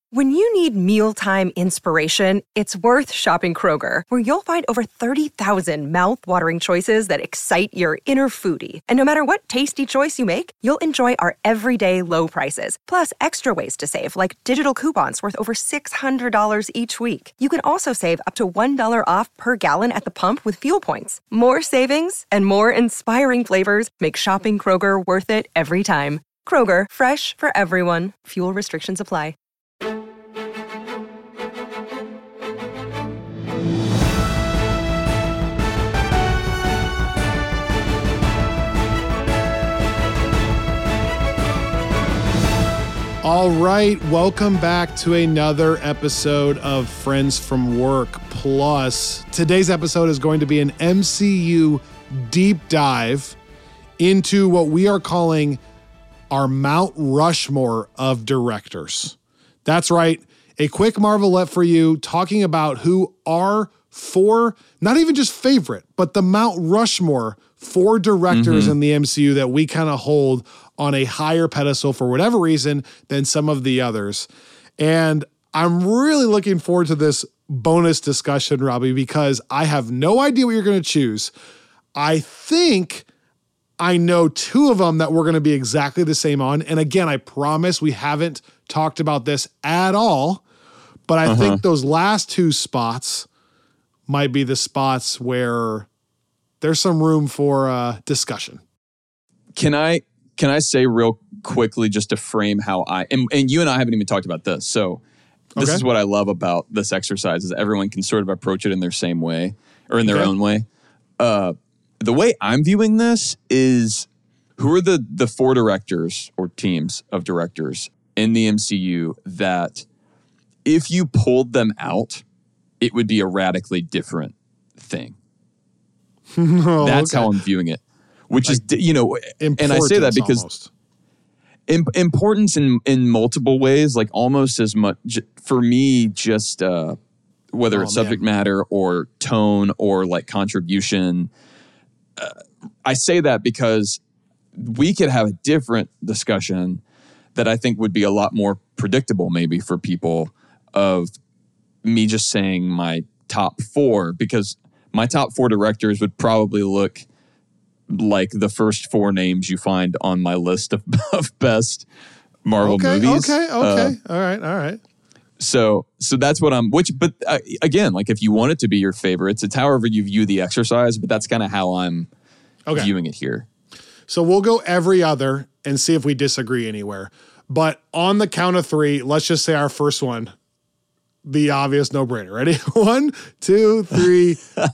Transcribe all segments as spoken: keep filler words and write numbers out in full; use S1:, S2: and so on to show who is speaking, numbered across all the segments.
S1: When you need mealtime inspiration, it's worth shopping Kroger, where you'll find over thirty thousand mouth-watering choices that excite your inner foodie. And no matter what tasty choice you make, you'll enjoy our everyday low prices, plus extra ways to save, like digital coupons worth over six hundred dollars each week. You can also save up to one dollar off per gallon at the pump with fuel points. More savings and more inspiring flavors make shopping Kroger worth it every time. Kroger, fresh for everyone. Fuel restrictions apply.
S2: All right, welcome back to another episode of Friends from Work Plus. Today's episode is going to be an M C U deep dive into what we are calling our Mount Rushmore of directors. That's right, a quick Marvelette for you, talking about who are four, not even just favorite, but the Mount Rushmore four directors mm-hmm. in the M C U that we kind of hold on a higher pedestal for whatever reason than some of the others. And I'm really looking forward to this bonus discussion, Robbie, because I have no idea what you're going to choose. I think I know two of them that we're going to be exactly the same on. And again, I promise we haven't talked about this at all, but I uh-huh. think those last two spots might be the spots where there's some room for uh, discussion.
S3: Can I can I say real quickly, just to frame how I, and, and you and I haven't even talked about this, so this okay. is what I love about this exercise, is everyone can sort of approach it in their same way, or in their okay. own way. Uh, the way I'm viewing this is, who are the the four directors or teams of directors in the M C U that if you pulled them out, it would be a radically different thing. oh, That's okay. how I'm viewing it. Which like is, you know, and I say that because im- importance in, in multiple ways, like almost as much, for me, just uh, whether oh, it's subject man. matter or tone or like contribution. Uh, I say that because we could have a different discussion that I think would be a lot more predictable maybe for people, of me just saying my top four, because my top four directors would probably look like the first four names you find on my list of, of best Marvel
S2: okay,
S3: movies.
S2: Okay, okay, uh, all right, all right.
S3: So, so that's what I'm. Which, but uh, again, like if you want it to be your favorites, it's however you view the exercise. But that's kind of how I'm okay. viewing it here.
S2: So we'll go every other and see if we disagree anywhere. But on the count of three, let's just say our first one, the obvious no-brainer. Ready? One, two, three.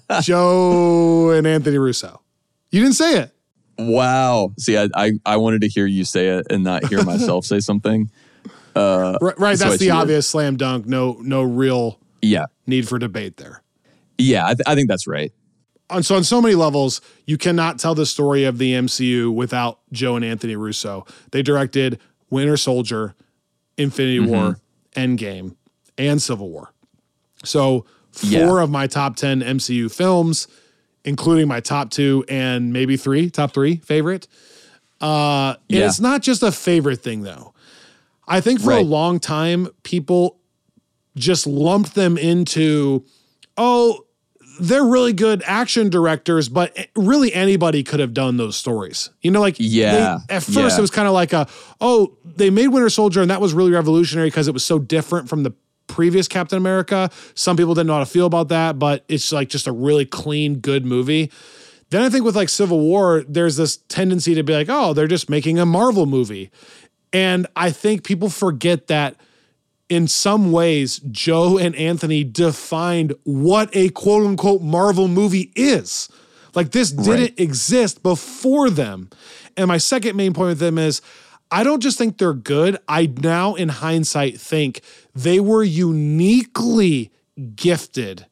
S2: Joe and Anthony Russo. You didn't say it.
S3: Wow. See, I, I I wanted to hear you say it and not hear myself say something. Uh,
S2: right, right. That's the obvious slam dunk. No, no real
S3: yeah.
S2: need for debate there.
S3: Yeah, I, th- I think that's right.
S2: And so on so many levels, you cannot tell the story of the M C U without Joe and Anthony Russo. They directed Winter Soldier, Infinity mm-hmm. War, Endgame, and Civil War. So four yeah. of my top ten M C U films, including my top two and maybe three, top three favorite. Uh, yeah. And it's not just a favorite thing, though. I think for right. a long time, people just lumped them into, oh, they're really good action directors, but really anybody could have done those stories. You know, like
S3: yeah.
S2: they, at first
S3: yeah.
S2: it was kind of like a, oh, they made Winter Soldier and that was really revolutionary because it was so different from the previous Captain America. Some people didn't know how to feel about that, but it's like just a really clean, good movie. Then I think with like Civil War, there's this tendency to be like, oh, they're just making a Marvel movie. And I think people forget that in some ways, Joe and Anthony defined what a quote unquote Marvel movie is. Like this didn't right. exist before them. And my second main point with them is, I don't just think they're good. I now, in hindsight, think they were uniquely gifted.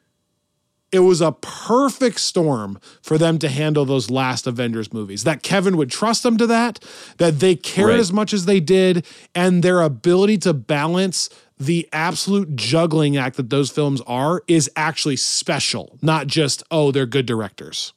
S2: It was a perfect storm for them to handle those last Avengers movies, that Kevin would trust them to that, that they cared right. as much as they did, and their ability to balance the absolute juggling act that those films are is actually special, not just, oh, they're good directors.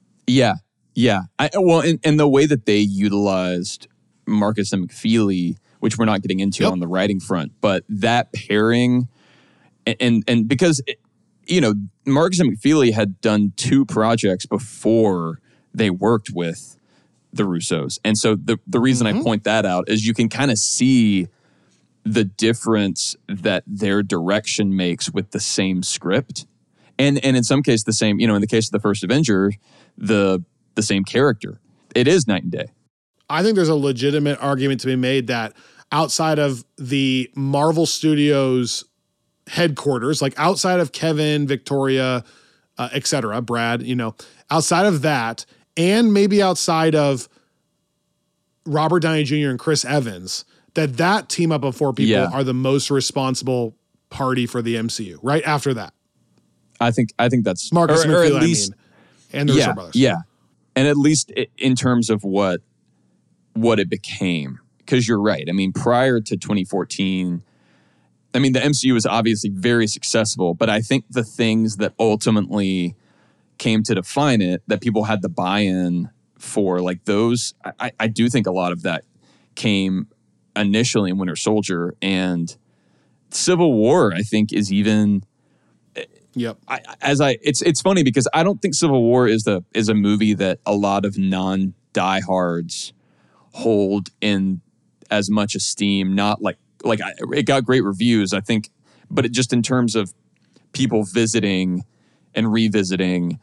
S3: Yeah, yeah. I, well, and, and the way that they utilized Marcus and McFeely which we're not getting into
S2: Yep.
S3: on the writing front. But that pairing, and and, and because, it, you know, Marcus and McFeely had done two projects before they worked with the Russos. And so the, the reason mm-hmm. I point that out is you can kind of see the difference that their direction makes with the same script. And and in some cases the same, you know, in the case of the first Avenger, the the same character. It is night and day.
S2: I think there's a legitimate argument to be made that outside of the Marvel Studios headquarters, like outside of Kevin, Victoria, uh, et cetera, Brad, you know, outside of that, and maybe outside of Robert Downey Junior and Chris Evans, that that team up of four people
S3: yeah.
S2: are the most responsible party for the M C U. Right after that,
S3: I think I think that's
S2: Marcus
S3: or, or
S2: McFeely,
S3: at least,
S2: I mean, and the
S3: yeah,
S2: Russo brothers.
S3: Yeah, and at least in terms of what what it became, because you're right. I mean, prior to twenty fourteen, I mean, the M C U was obviously very successful, but I think the things that ultimately came to define it, that people had the buy-in for, like those, I, I do think a lot of that came initially in Winter Soldier, and Civil War, I think, is even.
S2: Yep.
S3: I, as I, it's it's funny because I don't think Civil War is the is a movie that a lot of non diehards hold in as much esteem. Not like like I, it got great reviews, I think, but it just in terms of people visiting and revisiting.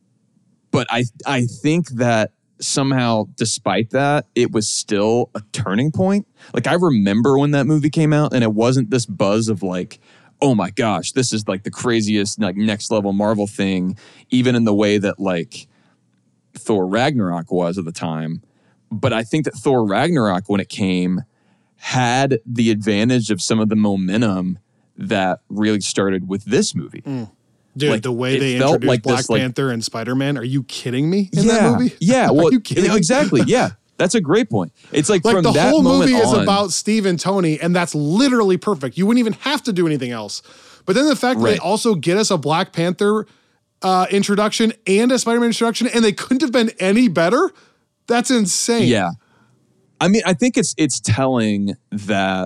S3: But I I think that somehow, despite that, it was still a turning point. Like, I remember when that movie came out, and it wasn't this buzz of like, oh my gosh, this is like the craziest, like next level Marvel thing, even in the way that like Thor Ragnarok was at the time. But I think that Thor Ragnarok, when it came, had the advantage of some of the momentum that really started with this movie.
S2: Mm. Dude,
S3: like,
S2: the way they introduced
S3: like
S2: Black
S3: this, like,
S2: Panther and Spider-Man, are you kidding me in
S3: yeah,
S2: that movie?
S3: Yeah, well,
S2: are you kidding
S3: you know, exactly, yeah. That's a great point. It's like,
S2: like
S3: from
S2: the
S3: that
S2: whole movie is
S3: on,
S2: about Steve and Tony, and that's literally perfect. You wouldn't even have to do anything else. But then the fact that
S3: right.
S2: they also get us a Black Panther uh, introduction and a Spider-Man introduction, and they couldn't have been any better, that's insane.
S3: Yeah. I mean, I think it's it's telling that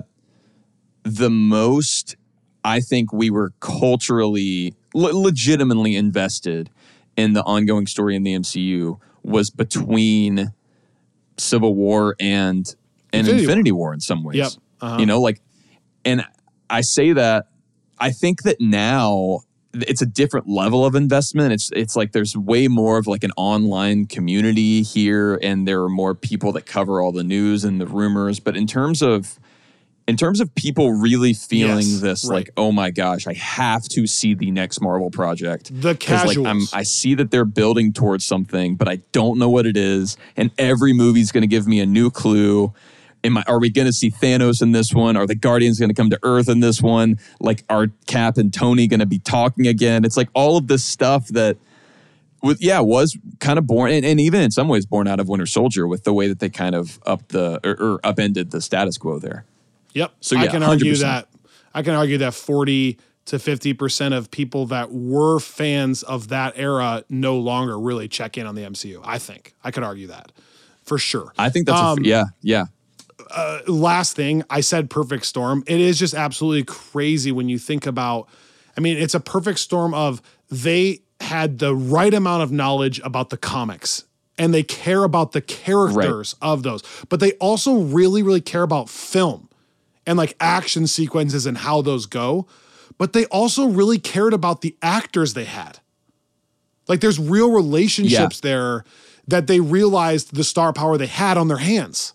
S3: the most, I think we were culturally, le- legitimately invested in the ongoing story in the M C U was between Civil War and and Infinity, Infinity War. War in some ways.
S2: Yep. Uh-huh.
S3: You know, like, and I say that, I think that now it's a different level of investment. It's it's like there's way more of like an online community here, and there are more people that cover all the news and the rumors. But in terms of in terms of people really feeling
S2: yes,
S3: this,
S2: right.
S3: like, oh my gosh, I have to see the next Marvel project.
S2: The casuals.
S3: Like, I'm, I see that they're building towards something, but I don't know what it is. And every movie's going to give me a new clue. Am I, are we going to see Thanos in this one? Are the Guardians going to come to Earth in this one? Like, are Cap and Tony going to be talking again? It's like all of this stuff that, with yeah, was kind of born, and, and even in some ways born out of Winter Soldier, with the way that they kind of up the or, or upended the status quo there.
S2: Yep.
S3: So yeah,
S2: I can
S3: one hundred
S2: argue
S3: percent.
S2: that. I can argue that forty to fifty percent of people that were fans of that era no longer really check in on the M C U. I think I could argue that for sure.
S3: I think that's
S2: um,
S3: a, yeah, yeah.
S2: Uh, last thing, I said perfect storm. It is just absolutely crazy when you think about, I mean, it's a perfect storm of they had the right amount of knowledge about the comics and they care about the characters right. of those, but they also really, really care about film and like action sequences and how those go. But they also really cared about the actors they had. Like there's real relationships yeah. there that they realized the star power they had on their hands.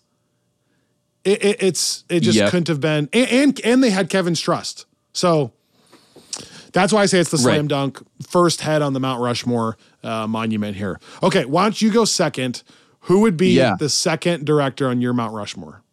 S2: It, it, it's it just yep. couldn't have been, and, and and they had Kevin's trust. So that's why I say it's the slam
S3: right.
S2: dunk first head on the Mount Rushmore uh, monument here. Okay, why don't you go second? Who would be
S3: yeah.
S2: the second director on your Mount Rushmore?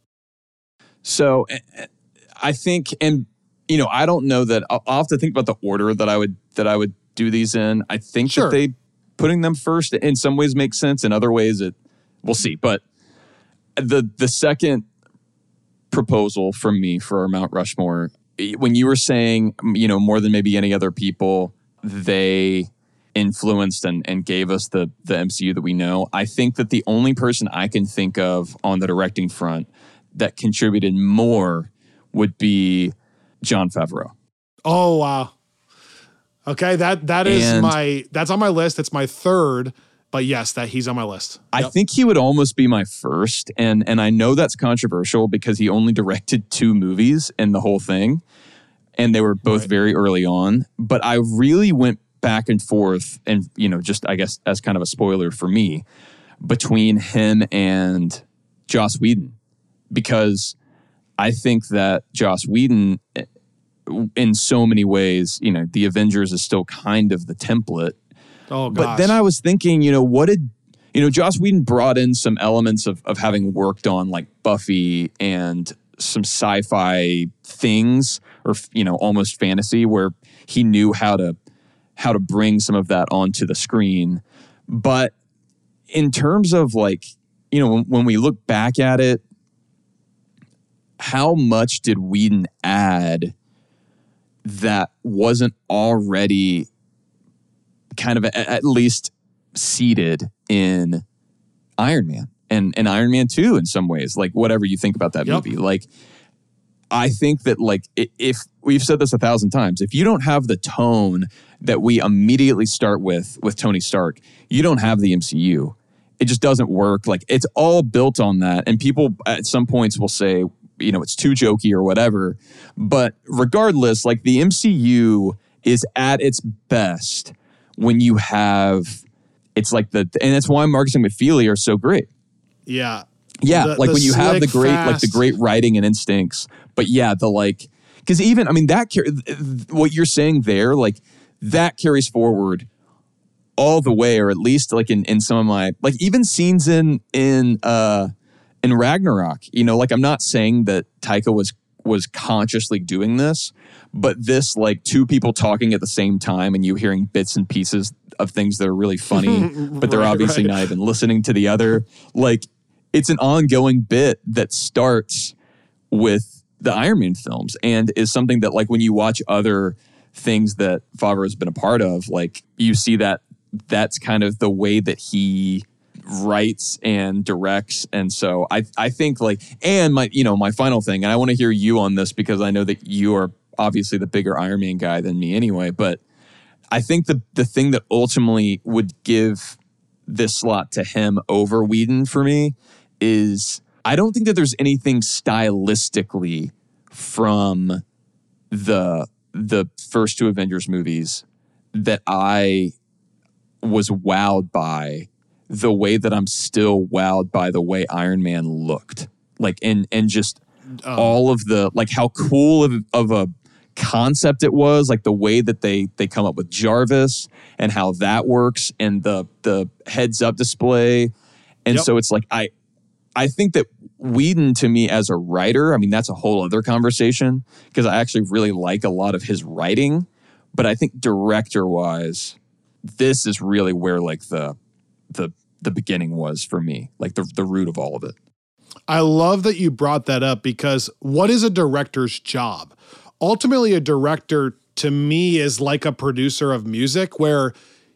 S3: So I think, and you know, I don't know that I'll, I'll have to think about the order that I would that I would do these in. I think
S2: sure.
S3: that they putting them first in some ways makes sense. In other ways, it we'll see. But the the second proposal from me for our Mount Rushmore, when you were saying, you know, more than maybe any other people, they influenced and, and gave us the the M C U that we know. I think that the only person I can think of on the directing front that contributed more would be Jon Favreau.
S2: Oh, wow. Okay, that that is
S3: And
S2: my that's on my list. It's my third, but yes, that he's on my list.
S3: I
S2: Yep.
S3: think he would almost be my first, and and I know that's controversial because he only directed two movies in the whole thing, and they were both
S2: Right.
S3: very early on. But I really went back and forth, and you know, just I guess as kind of a spoiler for me, between him and Joss Whedon, because I think that Joss Whedon, in so many ways, you know, the Avengers is still kind of the template.
S2: Oh, gosh.
S3: But then I was thinking, you know, what did, you know, Joss Whedon brought in some elements of, of having worked on like Buffy and some sci-fi things, or, you know, almost fantasy, where he knew how to, how to bring some of that onto the screen. But in terms of like, you know, when, when we look back at it, how much did Whedon add that wasn't already kind of a, at least seated in Iron Man and, and Iron Man two in some ways, like whatever you think about that
S2: Yep.
S3: movie. Like, I think that like, if we've said this a thousand times, if you don't have the tone that we immediately start with, with Tony Stark, you don't have the M C U. It just doesn't work. Like, it's all built on that. And people at some points will say, you know, it's too jokey or whatever. But regardless, like, the M C U is at its best when you have, it's like the, and that's why Marcus and McFeely are so great.
S2: Yeah.
S3: Yeah,
S2: The-
S3: like
S2: the
S3: when you have the
S2: slick,
S3: great, like the
S2: fast-
S3: great writing and instincts. But yeah, the like, because even, I mean, that, car- what you're saying there, like, that carries forward all the way, or at least like in, in some of my, like even scenes in, in, uh, in Ragnarok, you know, like, I'm not saying that Taika was, was consciously doing this, but this, like, two people talking at the same time and you hearing bits and pieces of things that are really funny, but they're
S2: Right,
S3: obviously
S2: right.
S3: not even listening to the other. Like, it's an ongoing bit that starts with the Iron Man films and is something that, like, when you watch other things that Favreau has been a part of, like, you see that that's kind of the way that he writes and directs. And so I I think, like, and my, you know, my final thing, and I want to hear you on this because I know that you are obviously the bigger Iron Man guy than me anyway, but I think the the thing that ultimately would give this slot to him over Whedon for me is I don't think that there's anything stylistically from the the first two Avengers movies that I was wowed by the way that I'm still wowed by the way Iron Man looked. Like, and and just
S2: Oh.
S3: all of the, like, how cool of, of a concept it was, like the way that they they come up with Jarvis and how that works, and the the heads up display. And
S2: Yep.
S3: so it's like, I I think that Whedon, to me, as a writer, I mean, that's a whole other conversation because I actually really like a lot of his writing, but I think director wise, this is really where, like, the the the beginning was for me, like the the root of all of it.
S2: I love that you brought that up because what is a director's job? Ultimately, a director to me is like a producer of music, where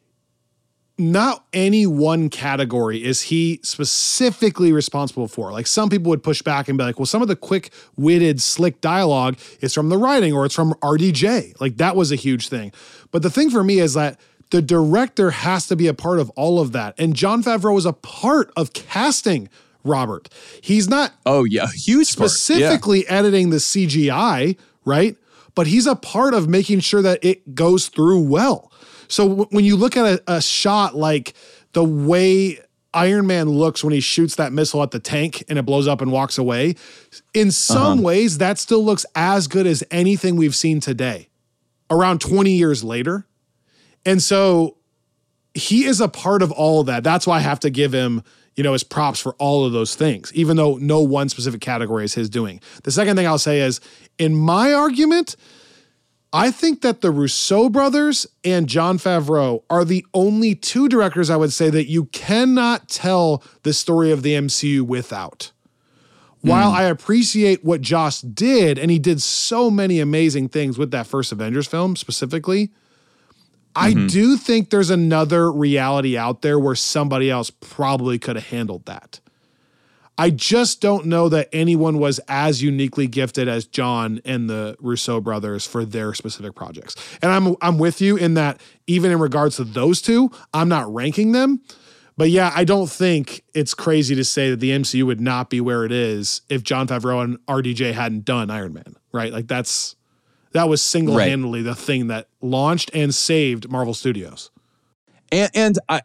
S2: not any one category is he specifically responsible for. Like, some people would push back and be like, well, some of the quick-witted, slick dialogue is from the writing or it's from R D J. Like, that was a huge thing. But the thing for me is that the director has to be a part of all of that. And Jon Favreau is a part of casting Robert. He's not
S3: Oh yeah, huge part.
S2: specifically editing the C G I, right? But he's a part of making sure that it goes through well. So w- when you look at a, a shot like the way Iron Man looks when he shoots that missile at the tank and it blows up and walks away, in some
S3: Uh-huh.
S2: ways that still looks as good as anything we've seen today, around twenty years later. And so he is a part of all of that. That's why I have to give him, you know, his props for all of those things, even though no one specific category is his doing. The second thing I'll say is, in my argument, I think that the Russo brothers and Jon Favreau are the only two directors I would say that you cannot tell the story of the M C U without. While I appreciate what Joss did, and he did so many amazing things with that first Avengers film specifically, I do think there's another reality out there where somebody else probably could have handled that. I just don't know that anyone was as uniquely gifted as John and the Russo brothers for their specific projects. And I'm I'm with you in that even in regards to those two, I'm not ranking them. But yeah, I don't think it's crazy to say that the M C U would not be where it is if Jon Favreau and R D J hadn't done Iron Man, right? Like that's that was single-handedly right. the thing that launched and saved Marvel Studios.
S3: And and I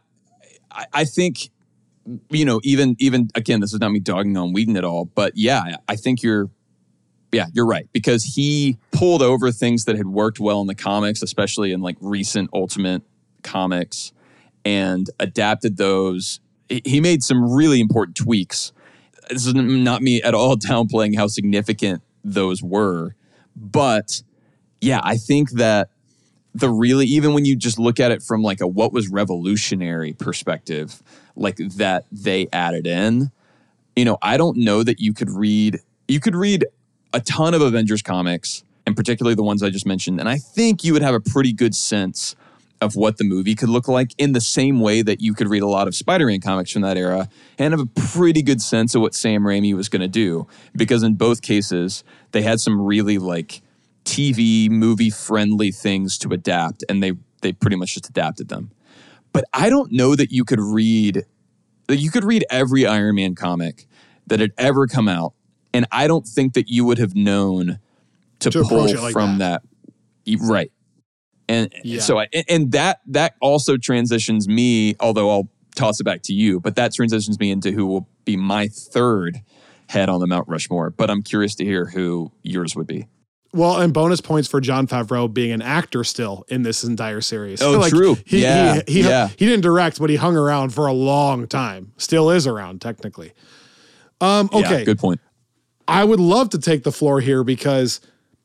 S3: I think, you know, even even again, this is not me dogging on Whedon at all, but yeah, I think you're yeah, you're right. Because he pulled over things that had worked well in the comics, especially in like recent Ultimate comics, and adapted those. He made some really important tweaks. This is not me at all downplaying how significant those were. But yeah, I think that the really, even when you just look at it from like a what was revolutionary perspective, like that they added in, you know, I don't know that you could read, you could read a ton of Avengers comics, and particularly the ones I just mentioned, and I think you would have a pretty good sense of what the movie could look like in the same way that you could read a lot of Spider-Man comics from that era and have a pretty good sense of what Sam Raimi was going to do. Because in both cases, they had some really like T V, movie-friendly things to adapt, and they they pretty much just adapted them. But I don't know that you could read, that you could read every Iron Man comic that had ever come out, and I don't think that you would have known to, to pull like from that. that. Right. And yeah. so, I, and that that also transitions me, although I'll toss it back to you, but that transitions me into who will be my third head on the Mount Rushmore. But I'm curious to hear who yours would be.
S2: Well, and bonus points for Jon Favreau being an actor still in this entire series.
S3: Oh,
S2: like,
S3: true.
S2: He,
S3: yeah.
S2: He, he,
S3: yeah.
S2: he didn't direct, but he hung around for a long time. Still is around, technically. Um, okay.
S3: Yeah, good point.
S2: I would love to take the floor here because,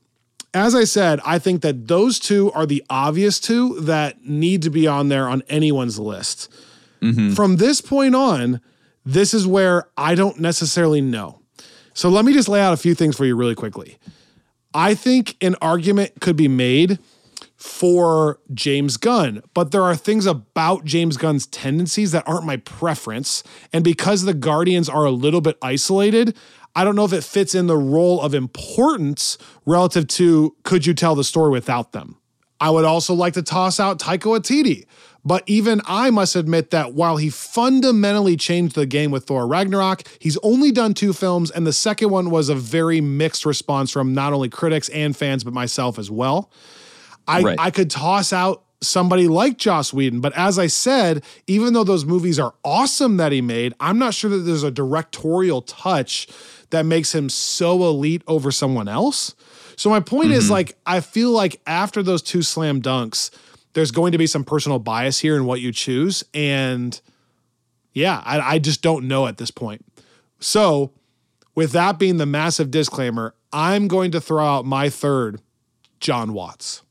S2: as I said, I think that those two are the obvious two that need to be on there on anyone's list. Mm-hmm. From this point on, this is where I don't necessarily know. So let me just lay out a few things for you really quickly. I think an argument could be made for James Gunn, but there are things about James Gunn's tendencies that aren't my preference. And because the Guardians are a little bit isolated, I don't know if it fits in the role of importance relative to could you tell the story without them. I would also like to toss out Taika Waititi, but even I must admit that while he fundamentally changed the game with Thor Ragnarok, he's only done two films, and the second one was a very mixed response from not only critics and fans, but myself as well. I, right. I could toss out somebody like Joss Whedon, but as I said, even though those movies are awesome that he made, I'm not sure that there's a directorial touch that makes him so elite over someone else. So my point mm-hmm. is, like, I feel like after those two slam dunks, there's going to be some personal bias here in what you choose. And yeah, I, I just don't know at this point. So with that being the massive disclaimer, I'm going to throw out my third, Jon Watts.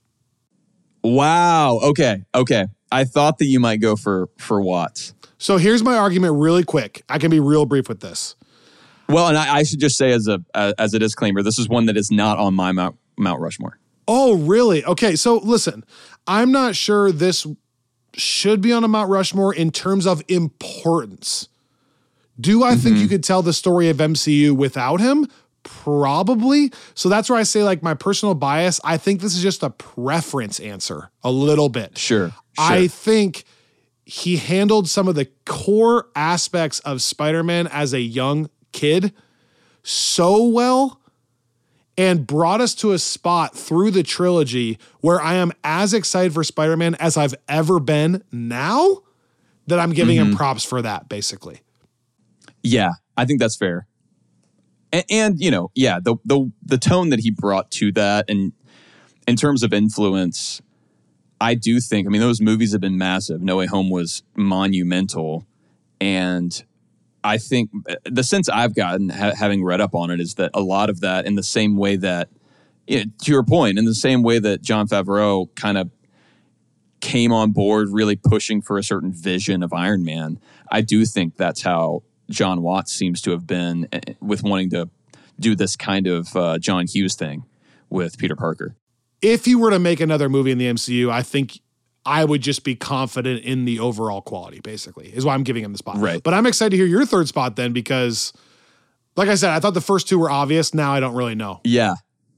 S3: Wow. Okay. Okay. I thought that you might go for, for Watts.
S2: So here's my argument really quick. I can be real brief with this.
S3: Well, and I, I should just say as a uh, as a disclaimer, this is one that is not on my Mount, Mount Rushmore.
S2: Oh, really? Okay, so listen, I'm not sure this should be on a Mount Rushmore in terms of importance. Do I mm-hmm. think you could tell the story of M C U without him? Probably. So that's where I say, like, my personal bias, I think this is just a preference answer a little bit.
S3: Sure. sure.
S2: I think he handled some of the core aspects of Spider-Man as a young kid so well and brought us to a spot through the trilogy where I am as excited for Spider-Man as I've ever been now, that I'm giving mm-hmm. him props for that, basically.
S3: Yeah, I think that's fair. And, and you know, yeah, the, the the tone that he brought to that, and in terms of influence, I do think, I mean, those movies have been massive. No Way Home was monumental. And I think the sense I've gotten, ha- having read up on it, is that a lot of that, in the same way that, you know, to your point, in the same way that Jon Favreau kind of came on board really pushing for a certain vision of Iron Man, I do think that's how Jon Watts seems to have been with wanting to do this kind of uh, John Hughes thing with Peter Parker.
S2: If he were to make another movie in the M C U, I think I would just be confident in the overall quality, basically, is why I'm giving him the spot.
S3: Right.
S2: But I'm excited to hear your third spot then, because Like I said, I thought the first two were obvious. Now I don't really know.
S3: Yeah.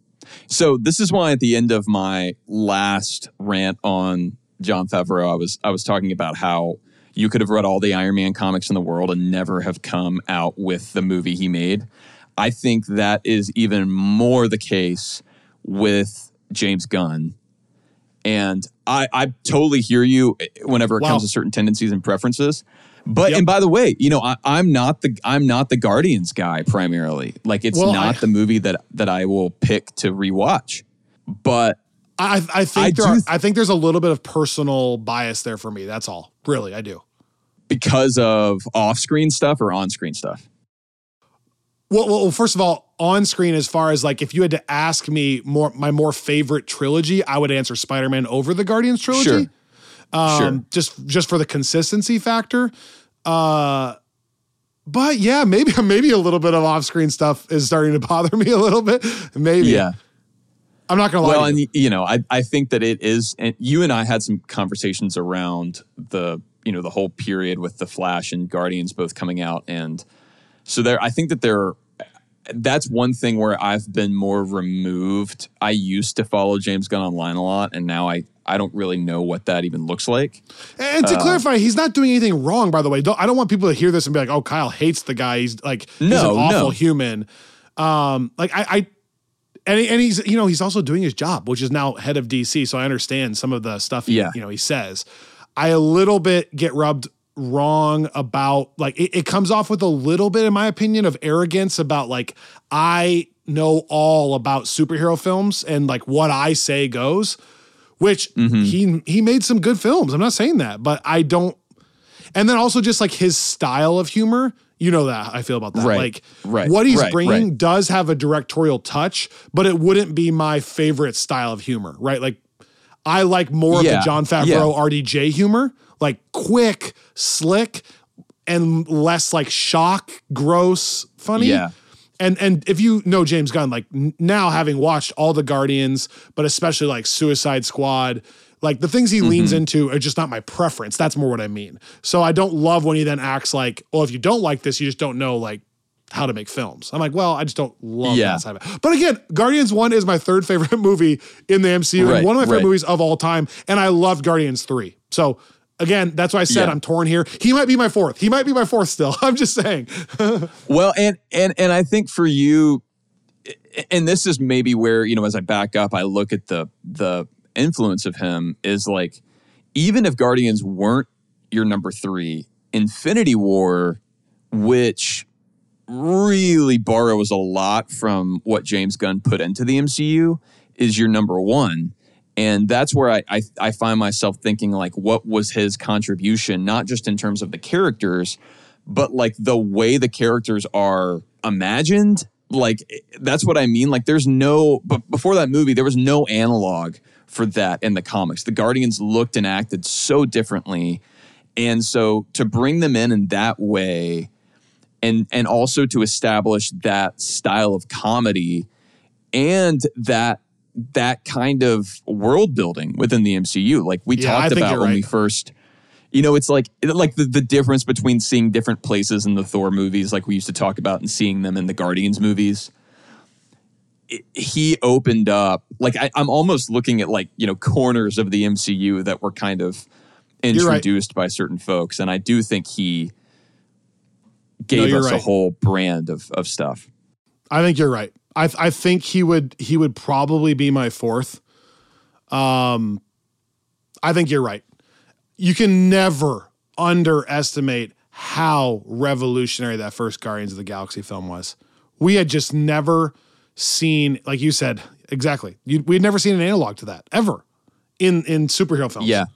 S3: So this is why at the end of my last rant on Jon Favreau, I was I was talking about how you could have read all the Iron Man comics in the world and never have come out with the movie he made. I think that is even more the case with James Gunn. And I, I totally hear you whenever it wow. comes to certain tendencies and preferences. But yep. and by the way, you know, I, I'm not the I'm not the Guardians guy primarily. Like it's well, not I, the movie that that I will pick to rewatch. But
S2: I I think I, there are, th- I think there's a little bit of personal bias there for me. That's all. Really, I do.
S3: Because of off-screen stuff or on-screen stuff?
S2: Well, well, first of all, on-screen, as far as like if you had to ask me more my more favorite trilogy, I would answer Spider-Man over the Guardians trilogy.
S3: Sure.
S2: Um,
S3: sure.
S2: Just just for the consistency factor. Uh, but yeah, maybe maybe a little bit of off-screen stuff is starting to bother me a little bit. Maybe.
S3: Yeah.
S2: I'm not going to lie.
S3: Well,
S2: to you.
S3: and you know, I I think that it is, and you and I had some conversations around the, you know, the whole period with the Flash and Guardians both coming out. And so there, I think that there, that's one thing where I've been more removed. I used to follow James Gunn online a lot, and now I, I don't really know what that even looks like.
S2: And to uh, clarify, he's not doing anything wrong, by the way. Don't, I don't want people to hear this and be like, oh, Kyle hates the guy. He's like, he's
S3: no,
S2: an awful
S3: no.
S2: human. Um, like I, I and, he, and he's, you know, he's also doing his job, which is now head of D C. So I understand some of the stuff, he,
S3: yeah.
S2: you know, he says. I a little bit get rubbed wrong about like, it, it comes off with a little bit, in my opinion, of arrogance about like, I know all about superhero films and like what I say goes. Which mm-hmm. he he made some good films. I'm not saying that, but I don't. And then also just like his style of humor, you know that I feel about that.
S3: Right,
S2: like
S3: right,
S2: what he's
S3: right,
S2: bringing
S3: right.
S2: does have a directorial touch, but it wouldn't be my favorite style of humor, right? Like I like more
S3: yeah,
S2: of the Jon Favreau
S3: yeah.
S2: R D J humor, like quick, slick, and less like shock, gross, funny.
S3: Yeah.
S2: And and if you know James Gunn, like n- now having watched all the Guardians, but especially like Suicide Squad, like the things he mm-hmm. leans into are just not my preference. That's more what I mean. So I don't love when he then acts like, well, if you don't like this, you just don't know like how to make films. I'm like, well, I just don't love
S3: yeah.
S2: that side of it. But again, Guardians one is my third favorite movie in the M C U
S3: right,
S2: and one of my favorite
S3: right.
S2: movies of all time. And I loved Guardians three. So again, that's why I said yeah. I'm torn here. He might be my fourth. He might be my fourth still. I'm just saying.
S3: Well, and and and I think for you, and this is maybe where, you know, as I back up, I look at the the influence of him is like, even if Guardians weren't your number three, Infinity War, which really borrows a lot from what James Gunn put into the M C U, is your number one. And that's where I, I I find myself thinking, like, what was his contribution, not just in terms of the characters, but like the way the characters are imagined. Like, that's what I mean. Like, there's no, but before that movie, there was no analog for that in the comics. The Guardians looked and acted so differently. And so to bring them in in that way, and and also to establish that style of comedy and that that kind of world building within the M C U. Like we
S2: yeah,
S3: talked about when
S2: right.
S3: we first, you know, it's like, like the, the difference between seeing different places in the Thor movies, like we used to talk about, and seeing them in the Guardians movies. It, he opened up, like I, I'm almost looking at like, you know, corners of the M C U that were kind of introduced right. by certain folks. And I do think he gave
S2: no,
S3: us
S2: right.
S3: a whole brand of, of stuff.
S2: I think you're right. I I think he would he would probably be my fourth. Um, I think you're right. You can never underestimate how revolutionary that first Guardians of the Galaxy film was. We had just never seen, like you said, exactly. You, we had never seen an analog to that ever in in superhero films.
S3: Yeah.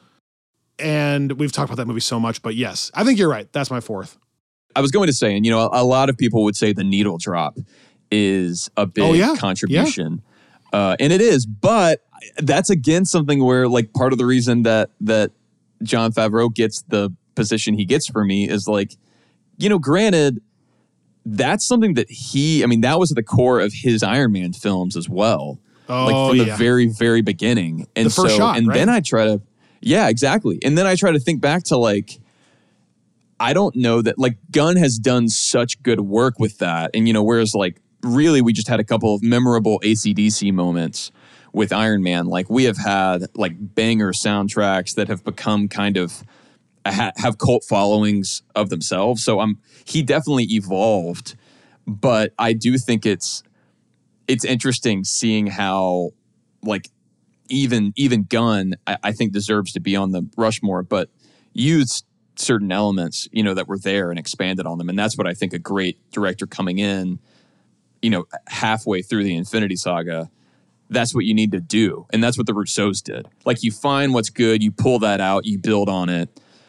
S2: And we've talked about that movie so much, but yes, I think you're right. That's my fourth.
S3: I was going to say, and you know, a, a lot of people would say the needle drop is a big
S2: oh, yeah.
S3: contribution. Yeah. Uh, and it is, but that's again something where like part of the reason that that Jon Favreau gets the position he gets for me is like, you know, granted, that's something that he, I mean, that was at the core of his Iron Man films as well.
S2: Oh,
S3: like from
S2: yeah.
S3: the very, very beginning. And
S2: the first
S3: so,
S2: shot,
S3: and
S2: right?
S3: then I try to, yeah, exactly. And then I try to think back to like, I don't know that, like, Gunn has done such good work with that. And, you know, whereas, like, really we just had a couple of memorable A C D C moments with Iron Man. Like, we have had, like, banger soundtracks that have become kind of, ha- have cult followings of themselves. So I'm, he definitely evolved. But I do think it's, it's interesting seeing how, like, even even Gunn, I, I think deserves to be on the Rushmore, but used certain elements, you know, that were there and expanded on them. And that's what I think a great director coming in, you know, halfway through the Infinity Saga, that's what you need to do. And that's what the Russos did. Like, you find what's good, you pull that out, you build on it.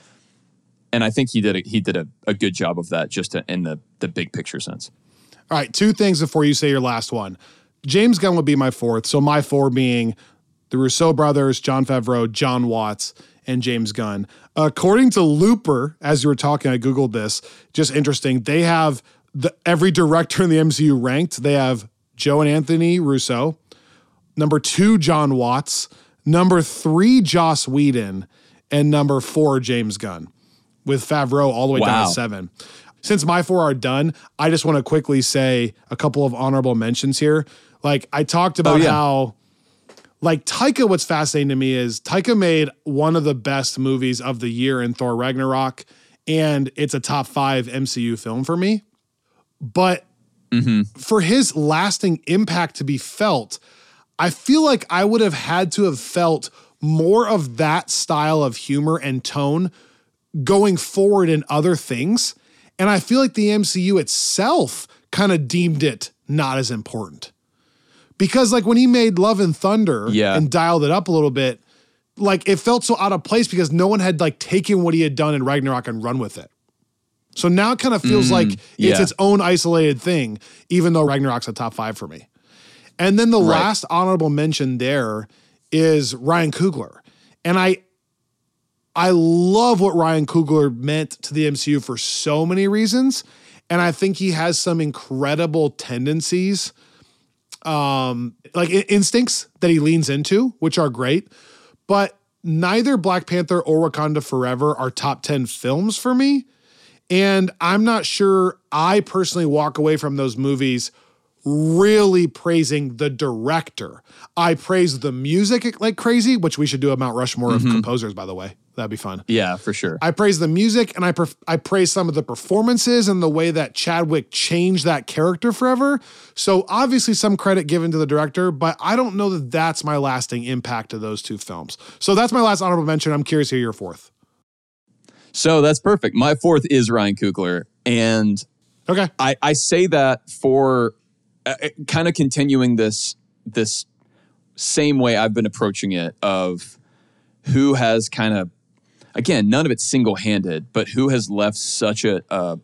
S3: And I think he did a, he did a, a good job of that, just to, in the, the big picture sense.
S2: All right, two things before you say your last one. James Gunn would be my fourth. So my four being the Russo brothers, Jon Favreau, John Watts, and James Gunn. According to Looper, as you were talking, I Googled this, just interesting. They have the every director in the M C U ranked. They have Joe and Anthony Russo, number two, John Watts, number three, Joss Whedon, and number four, James Gunn, with Favreau all the way wow. down to seven. Since my four are done, I just want to quickly say a couple of honorable mentions here. Like, I talked about oh, yeah. how, like, Taika, what's fascinating to me is Taika made one of the best movies of the year in Thor Ragnarok, and it's a top five M C U film for me. But mm-hmm. for his lasting impact to be felt, I feel like I would have had to have felt more of that style of humor and tone going forward in other things. And I feel like the M C U itself kind of deemed it not as important. Because, like, when he made Love and Thunder yeah. and dialed it up a little bit, like, it felt so out of place because no one had, like, taken what he had done in Ragnarok and run with it. So now it kind of feels mm, like yeah. it's its own isolated thing, even though Ragnarok's a top five for me. And then the right. last honorable mention there is Ryan Coogler. And I I love what Ryan Coogler meant to the M C U for so many reasons. And I think he has some incredible tendencies, um, like instincts that he leans into, which are great. But neither Black Panther or Wakanda Forever are top ten films for me. And I'm not sure I personally walk away from those movies really praising the director. I praise the music like crazy, which we should do a Mount Rushmore mm-hmm. of composers, by the way. That'd be fun.
S3: Yeah, for sure.
S2: I praise the music, and I perf- I praise some of the performances and the way that Chadwick changed that character forever. So obviously some credit given to the director, but I don't know that that's my lasting impact of those two films. So that's my last honorable mention. I'm curious to hear your fourth.
S3: So that's perfect. My fourth is Ryan Coogler. And
S2: okay,
S3: I, I say that for uh, kind of continuing this, this same way I've been approaching it of who has kind of, again, none of it's single-handed, but who has left such a, a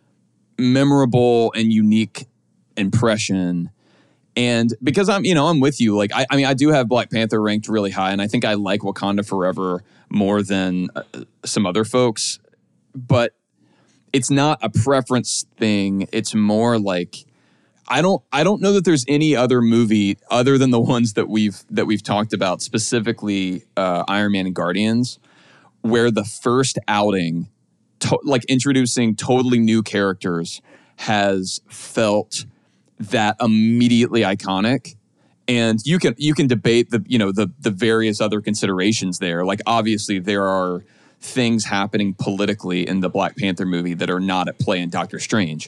S3: memorable and unique impression. And because I'm, you know, I'm with you. Like, I, I mean, I do have Black Panther ranked really high, and I think I like Wakanda Forever more than uh, some other folks. But it's not a preference thing. It's more like I don't, I don't know that there's any other movie other than the ones that we've that we've talked about, specifically uh, Iron Man and Guardians, where the first outing, to, like introducing totally new characters, has felt that immediately iconic. And you can you can debate the you know the the various other considerations there. Like, obviously there are things happening politically in the Black Panther movie that are not at play in Doctor Strange,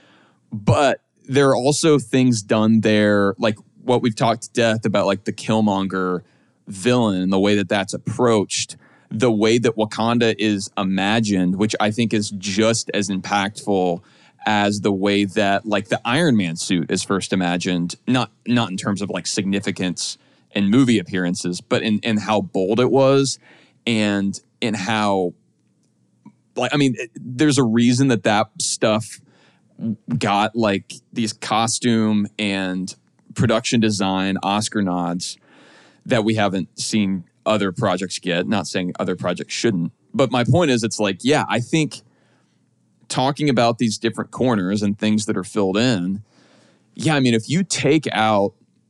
S3: but there are also things done there, like what we've talked to death about, like the Killmonger villain and the way that that's approached, the way that Wakanda is imagined, which I think is just as impactful as the way that, like, the Iron Man suit is first imagined, not not in terms of like significance and movie appearances, but in, in how bold it was and in how, like, I mean, it, there's a reason that that stuff got like these costume and production design Oscar nods that we haven't seen other projects get. Not saying other projects shouldn't, but my point is, it's like, yeah, I think talking about these different corners and things that are filled in, yeah, I mean, if you take out,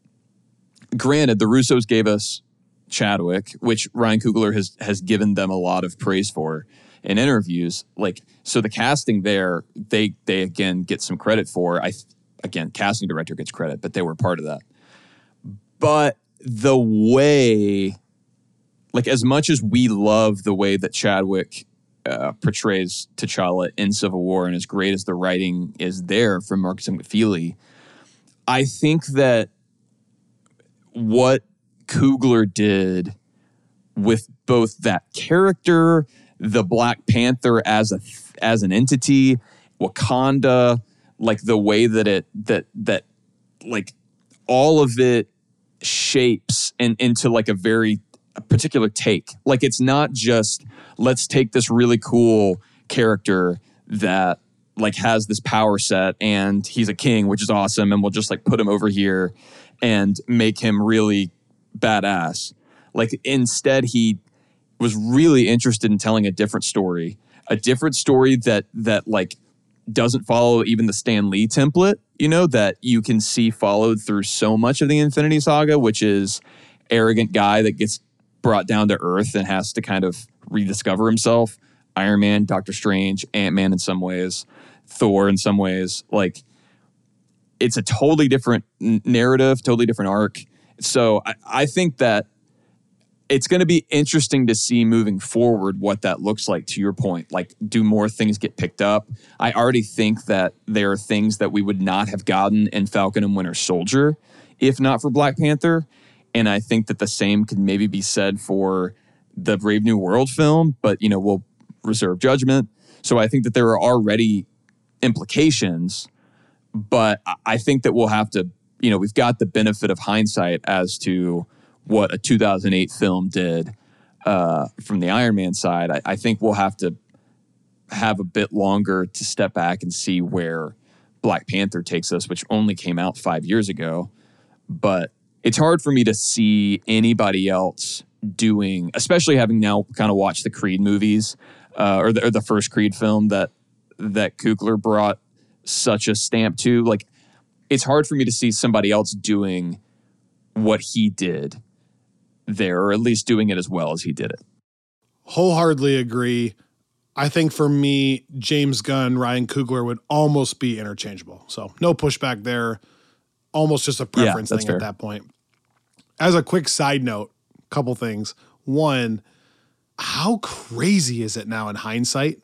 S3: granted, the Russos gave us Chadwick, which Ryan Coogler has has given them a lot of praise for. in interviews. Like, so the casting there, they they again get some credit for. I again, casting director gets credit, but they were part of that. But the way, like, as much as we love the way that Chadwick uh, portrays T'Challa in Civil War, and as great as the writing is there from Marcus McFeely, I think that what Coogler did with both that character, the Black Panther as a as an entity, Wakanda, like the way that it that that like all of it shapes in, into like a very a particular take. Like, it's not just let's take this really cool character that like has this power set and he's a king, which is awesome, and we'll just like put him over here and make him really badass. Like, instead, he was really interested in telling a different story, a different story that that like doesn't follow even the Stan Lee template, you know, that you can see followed through so much of the Infinity Saga, which is arrogant guy that gets brought down to earth and has to kind of rediscover himself. Iron Man, Doctor Strange, Ant-Man in some ways, Thor in some ways. Like, it's a totally different n- narrative, totally different arc. So I, I think that it's going to be interesting to see moving forward what that looks like, to your point. Like, do more things get picked up? I already think that there are things that we would not have gotten in Falcon and Winter Soldier if not for Black Panther. And I think that the same could maybe be said for the Brave New World film, but, you know, we'll reserve judgment. So I think that there are already implications, but I think that we'll have to, you know, we've got the benefit of hindsight as to what a two thousand eight film did uh, from the Iron Man side. I, I think we'll have to have a bit longer to step back and see where Black Panther takes us, which only came out five years ago. But it's hard for me to see anybody else doing, especially having now kind of watched the Creed movies uh, or, the, or the first Creed film that that Coogler brought such a stamp to. Like, it's hard for me to see somebody else doing what he did there, or at least doing it as well as he did it.
S2: Wholeheartedly agree. I think for me, James Gunn, Ryan Coogler would almost be interchangeable. So no pushback there. Almost just a preference yeah, thing fair. At that point. As a quick side note, couple things. One, how crazy is it now in hindsight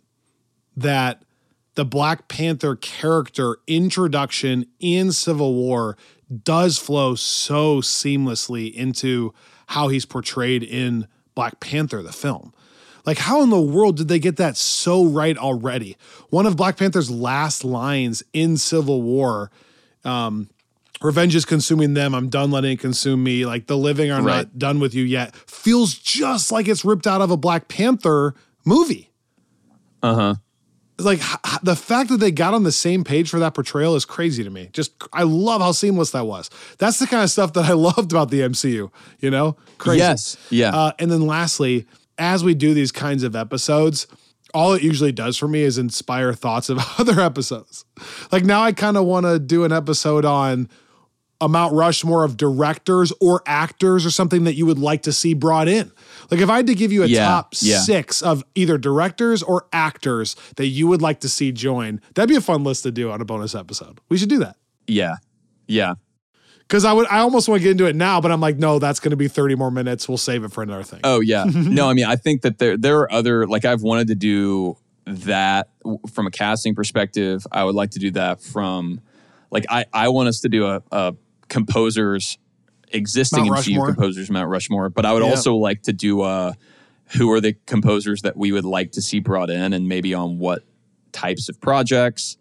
S2: that the Black Panther character introduction in Civil War does flow so seamlessly into how he's portrayed in Black Panther, the film. Like, how in the world did they get that so right already? One of Black Panther's last lines in Civil War, um, revenge is consuming them, I'm done letting it consume me, like the living are right. not done with you yet, feels just like it's ripped out of a Black Panther movie.
S3: Uh-huh.
S2: Like, the fact that they got on the same page for that portrayal is crazy to me. Just, I love how seamless that was. That's the kind of stuff that I loved about the M C U, you know? Crazy.
S3: Yes, yeah.
S2: Uh, and then lastly, as we do these kinds of episodes, all it usually does for me is inspire thoughts of other episodes. Like, now I kind of want to do an episode on a Mount Rushmore of directors or actors or something that you would like to see brought in. Like, if I had to give you a
S3: yeah,
S2: top
S3: yeah.
S2: six of either directors or actors that you would like to see join, that'd be a fun list to do on a bonus episode. We should do that.
S3: Yeah. Yeah.
S2: Because I would, I almost want to get into it now, but I'm like, no, that's going to be thirty more minutes. We'll save it for another thing.
S3: Oh, yeah. No, I mean, I think that there there are other, like, I've wanted to do that from a casting perspective. I would like to do that from, like, I, I want us to do a, a composers, existing M C U composers, Mount Rushmore, but I would yeah. also like to do uh, who are the composers that we would like to see brought in, and maybe on what types of projects.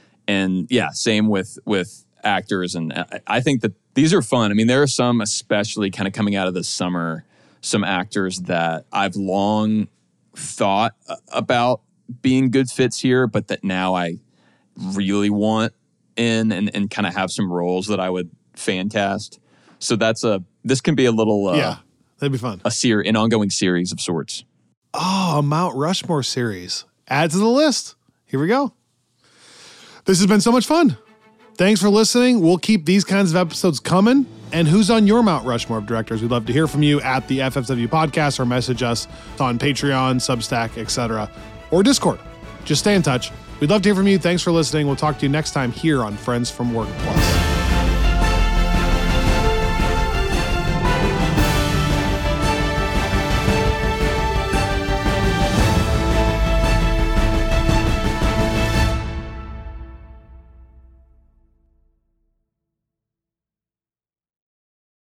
S3: And yeah, same with with actors. And I, I think that these are fun. I mean, there are some, especially kind of coming out of the summer, some actors that I've long thought about being good fits here, but that now I really want in and, and kind of have some roles that I would fan cast. So that's a, this can be a little, uh,
S2: yeah, that'd be fun.
S3: A ser- an ongoing series of sorts.
S2: Oh, a Mount Rushmore series. Add to the list. Here we go. This has been so much fun. Thanks for listening. We'll keep these kinds of episodes coming. And who's on your Mount Rushmore of directors? We'd love to hear from you at the F F W podcast, or message us on Patreon, Substack, et cetera. or Discord. Just stay in touch. We'd love to hear from you. Thanks for listening. We'll talk to you next time here on Friends from Work Plus.